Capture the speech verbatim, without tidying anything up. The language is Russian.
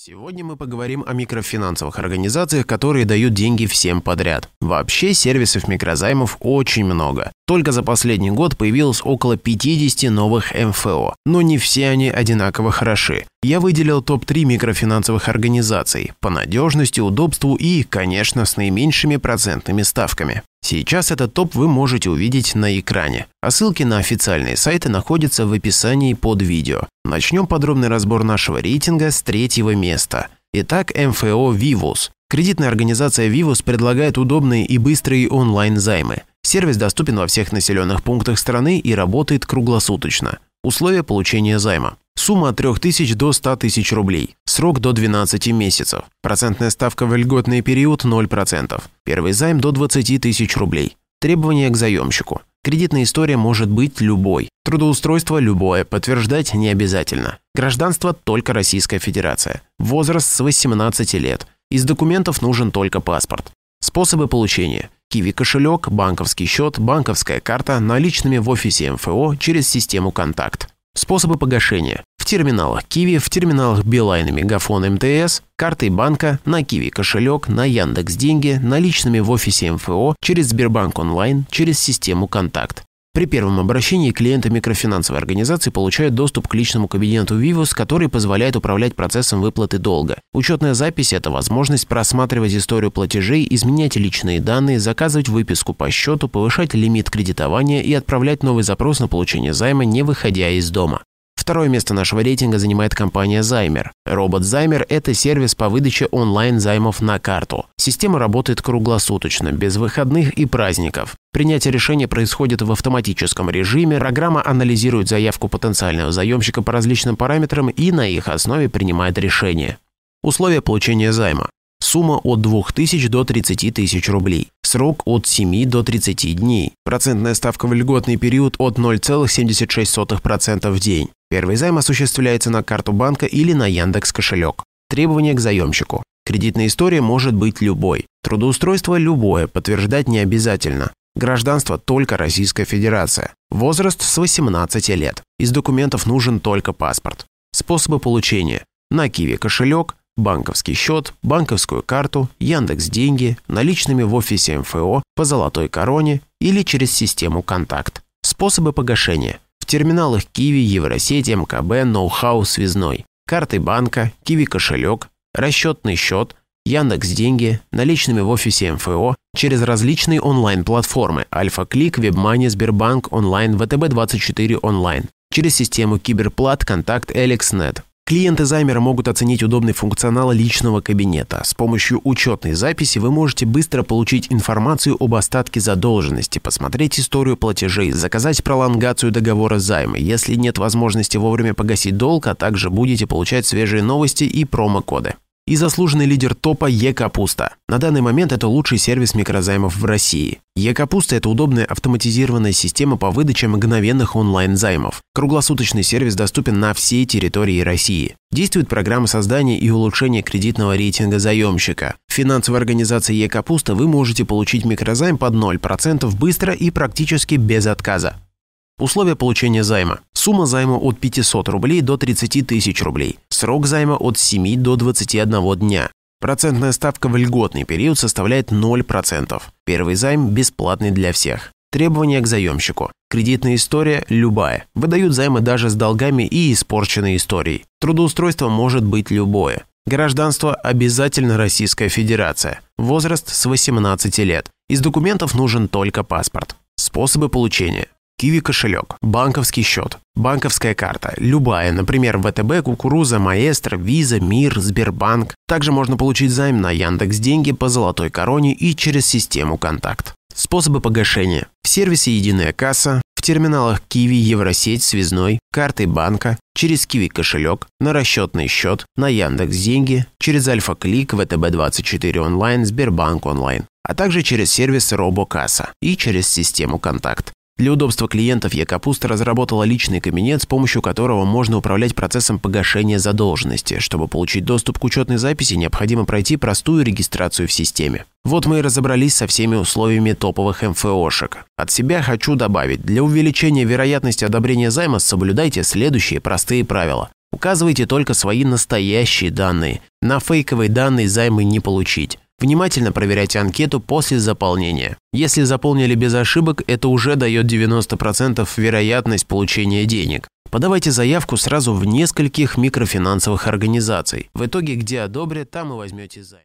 Сегодня мы поговорим о микрофинансовых организациях, которые дают деньги всем подряд. Вообще сервисов микрозаймов очень много. Только за последний год появилось около пятидесяти новых эм эф о, но не все они одинаково хороши. Я выделил топ три микрофинансовых организаций по надежности, удобству и, конечно, с наименьшими процентными ставками. Сейчас этот топ вы можете увидеть на экране, а ссылки на официальные сайты находятся в описании под видео. Начнем подробный разбор нашего рейтинга с третьего места. Итак, эм эф о Vivus. Кредитная организация Vivus предлагает удобные и быстрые онлайн-займы. Сервис доступен во всех населенных пунктах страны и работает круглосуточно. Условия получения займа. Сумма от трёх тысяч до ста тысяч рублей. Срок до двенадцати месяцев. Процентная ставка в льготный период ноль процентов. Первый займ до двадцати тысяч рублей. Требования к заемщику. Кредитная история может быть любой. Трудоустройство любое, подтверждать не обязательно. Гражданство только Российская Федерация. Возраст с восемнадцати лет. Из документов нужен только паспорт. Способы получения. Kiwi кошелек, банковский счет, банковская карта, наличными в офисе эм эф о через систему «Контакт». Способы погашения. В терминалах Kiwi, в терминалах Билайн и Мегафон эм тэ эс, картой банка, на Kiwi кошелек, на Яндекс.Деньги, наличными в офисе эм эф о, через Сбербанк онлайн, через систему «Контакт». При первом обращении клиенты микрофинансовой организации получают доступ к личному кабинету Vivus, который позволяет управлять процессом выплаты долга. Учетная запись – это возможность просматривать историю платежей, изменять личные данные, заказывать выписку по счету, повышать лимит кредитования и отправлять новый запрос на получение займа, не выходя из дома. Второе место нашего рейтинга занимает компания Займер. Робот Займер – это сервис по выдаче онлайн-займов на карту. Система работает круглосуточно, без выходных и праздников. Принятие решения происходит в автоматическом режиме, программа анализирует заявку потенциального заемщика по различным параметрам и на их основе принимает решение. Условия получения займа. Сумма от двух тысяч до тридцати тысяч рублей. Срок от семи до тридцати дней. Процентная ставка в льготный период от ноль целых семьдесят шесть сотых процента в день. Первый займ осуществляется на карту банка или на Яндекс кошелек. Требования к заемщику. Кредитная история может быть любой. Трудоустройство любое, подтверждать не обязательно. Гражданство только Российская Федерация. Возраст с восемнадцати лет. Из документов нужен только паспорт. Способы получения. На Kiwi кошелек, банковский счет, банковскую карту, Яндекс.Деньги, наличными в офисе эм эф о, по золотой короне или через систему «Контакт». Способы погашения. В терминалах Kiwi, Евросеть, эм ка бэ, Ноу-хау, Связной. Карты банка, Kiwi кошелек, расчетный счет, Яндекс.Деньги, наличными в офисе эм эф о, через различные онлайн-платформы Альфа-Клик, Вебмани, Сбербанк онлайн, вэ тэ бэ двадцать четыре онлайн, через систему Киберплат, Контакт, Эликснет. Клиенты Займера могут оценить удобный функционал личного кабинета. С помощью учетной записи вы можете быстро получить информацию об остатке задолженности, посмотреть историю платежей, заказать пролонгацию договора займа. Если нет возможности вовремя погасить долг, а также будете получать свежие новости и промокоды. И заслуженный лидер топа Е-Капуста. На данный момент это лучший сервис микрозаймов в России. Е-Капуста – это удобная автоматизированная система по выдаче мгновенных онлайн-займов. Круглосуточный сервис доступен на всей территории России. Действует программа создания и улучшения кредитного рейтинга заемщика. В финансовой организации Е-Капуста вы можете получить микрозайм под ноль процентов быстро и практически без отказа. Условия получения займа. Сумма займа от пятисот рублей до тридцати тысяч рублей. Срок займа от семи до двадцати одного дня. Процентная ставка в льготный период составляет ноль процентов. Первый займ бесплатный для всех. Требования к заемщику. Кредитная история любая. Выдают займы даже с долгами и испорченной историей. Трудоустройство может быть любое. Гражданство обязательно Российская Федерация. Возраст с восемнадцати лет. Из документов нужен только паспорт. Способы получения. Kiwi кошелек, банковский счет, банковская карта, любая, например, вэ тэ бэ, Кукуруза, Маэстро, Виза, Мир, Сбербанк. Также можно получить займ на Яндекс.Деньги по золотой короне и через систему «Контакт». Способы погашения. В сервисе «Единая касса», в терминалах Kiwi, Евросеть, Связной, картой банка, через Kiwi кошелек, на расчетный счет, на Яндекс.Деньги, через Альфа-Клик, вэ тэ бэ двадцать четыре онлайн, Сбербанк онлайн, а также через сервис Робокасса и через систему «Контакт». Для удобства клиентов Е-Капуста разработала личный кабинет, с помощью которого можно управлять процессом погашения задолженности. Чтобы получить доступ к учетной записи, необходимо пройти простую регистрацию в системе. Вот мы и разобрались со всеми условиями топовых эм эф о-шек. От себя хочу добавить, для увеличения вероятности одобрения займа соблюдайте следующие простые правила. Указывайте только свои настоящие данные. На фейковые данные займы не получить. Внимательно проверяйте анкету после заполнения. Если заполнили без ошибок, это уже дает девяносто процентов вероятность получения денег. Подавайте заявку сразу в нескольких микрофинансовых организаций. В итоге, где одобрят, там и возьмете займ.